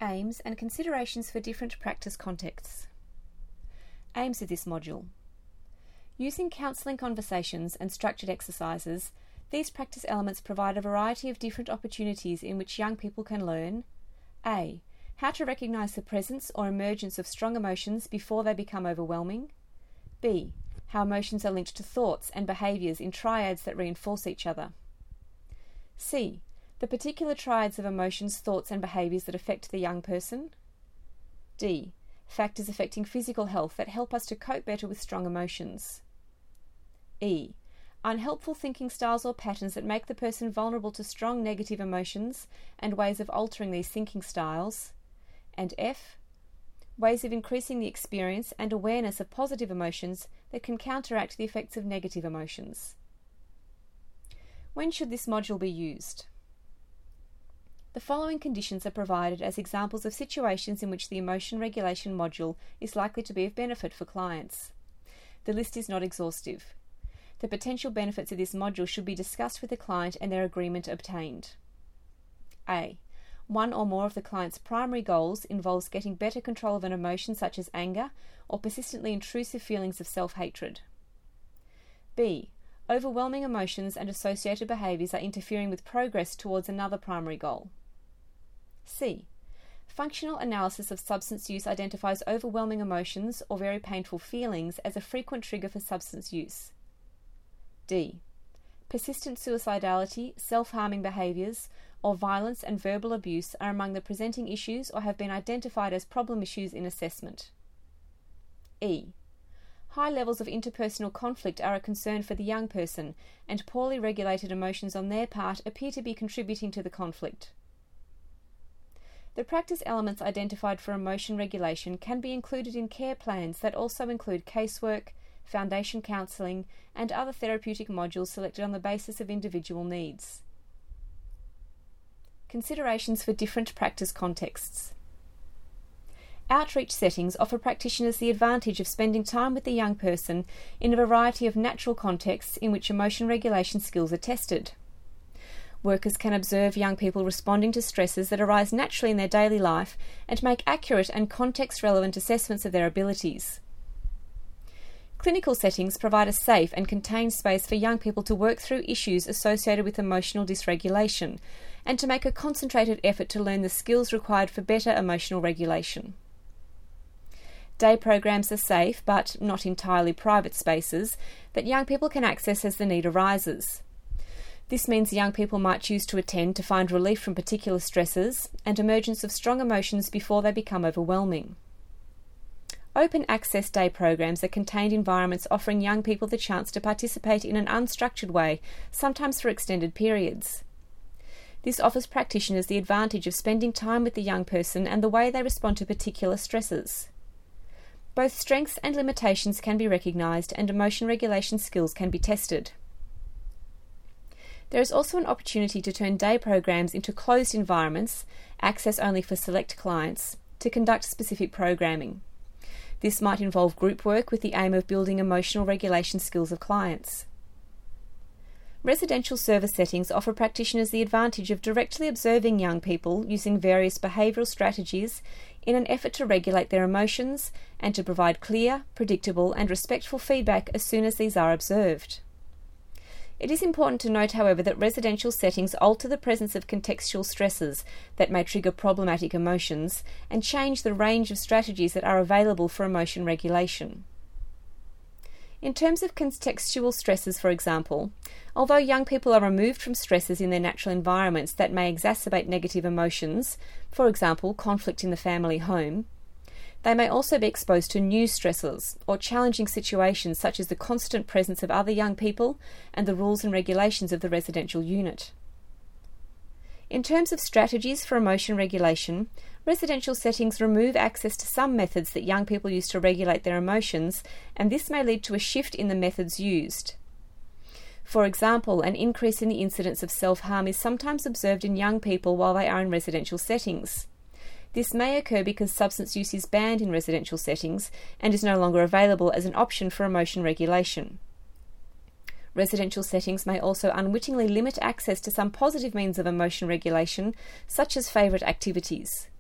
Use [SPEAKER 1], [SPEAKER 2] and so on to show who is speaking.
[SPEAKER 1] Aims and considerations for different practice contexts. Aims of this module. Using counselling conversations and structured exercises, these practice elements provide a variety of different opportunities in which young people can learn A. How to recognise the presence or emergence of strong emotions before they become overwhelming. B. How emotions are linked to thoughts and behaviours in triads that reinforce each other. C. The particular triads of emotions, thoughts and behaviours that affect the young person. D. Factors affecting physical health that help us to cope better with strong emotions. E. Unhelpful thinking styles or patterns that make the person vulnerable to strong negative emotions and ways of altering these thinking styles. And F. Ways of increasing the experience and awareness of positive emotions that can counteract the effects of negative emotions. When should this module be used? The following conditions are provided as examples of situations in which the emotion regulation module is likely to be of benefit for clients. The list is not exhaustive. The potential benefits of this module should be discussed with the client and their agreement obtained. A. One or more of the client's primary goals involves getting better control of an emotion such as anger or persistently intrusive feelings of self-hatred. B. Overwhelming emotions and associated behaviours are interfering with progress towards another primary goal. C. Functional analysis of substance use identifies overwhelming emotions or very painful feelings as a frequent trigger for substance use. D. Persistent suicidality, self-harming behaviours, or violence and verbal abuse are among the presenting issues or have been identified as problem issues in assessment. E. High levels of interpersonal conflict are a concern for the young person, and poorly regulated emotions on their part appear to be contributing to the conflict. The practice elements identified for emotion regulation can be included in care plans that also include casework, foundation counselling, and other therapeutic modules selected on the basis of individual needs. Considerations for different practice contexts. Outreach settings offer practitioners the advantage of spending time with the young person in a variety of natural contexts in which emotion regulation skills are tested. Workers can observe young people responding to stresses that arise naturally in their daily life and make accurate and context-relevant assessments of their abilities. Clinical settings provide a safe and contained space for young people to work through issues associated with emotional dysregulation and to make a concentrated effort to learn the skills required for better emotional regulation. Day programs are safe, but not entirely private spaces, that young people can access as the need arises. This means young people might choose to attend to find relief from particular stresses and emergence of strong emotions before they become overwhelming. Open access day programs are contained environments offering young people the chance to participate in an unstructured way, sometimes for extended periods. This offers practitioners the advantage of spending time with the young person and the way they respond to particular stresses. Both strengths and limitations can be recognised and emotion regulation skills can be tested. There is also an opportunity to turn day programs into closed environments, access only for select clients, to conduct specific programming. This might involve group work with the aim of building emotional regulation skills of clients. Residential service settings offer practitioners the advantage of directly observing young people using various behavioural strategies in an effort to regulate their emotions and to provide clear, predictable and respectful feedback as soon as these are observed. It is important to note, however, that residential settings alter the presence of contextual stresses that may trigger problematic emotions and change the range of strategies that are available for emotion regulation. In terms of contextual stresses, for example, although young people are removed from stresses in their natural environments that may exacerbate negative emotions, for example, conflict in the family home, they may also be exposed to new stressors or challenging situations such as the constant presence of other young people and the rules and regulations of the residential unit. In terms of strategies for emotion regulation, residential settings remove access to some methods that young people use to regulate their emotions, and this may lead to a shift in the methods used. For example, an increase in the incidence of self-harm is sometimes observed in young people while they are in residential settings. This may occur because substance use is banned in residential settings and is no longer available as an option for emotion regulation. Residential settings may also unwittingly limit access to some positive means of emotion regulation, such as favourite activities.